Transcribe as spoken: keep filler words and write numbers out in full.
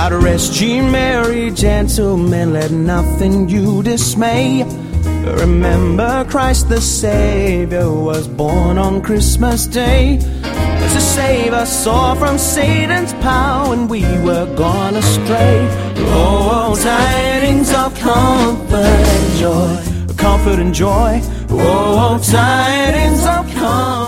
God rest ye merry gentlemen, let nothing you dismay. Remember Christ the Savior was born on Christmas Day to save us all from Satan's power when we were gone astray. Oh, tidings of comfort and joy, comfort and joy. Oh, tidings of comfort.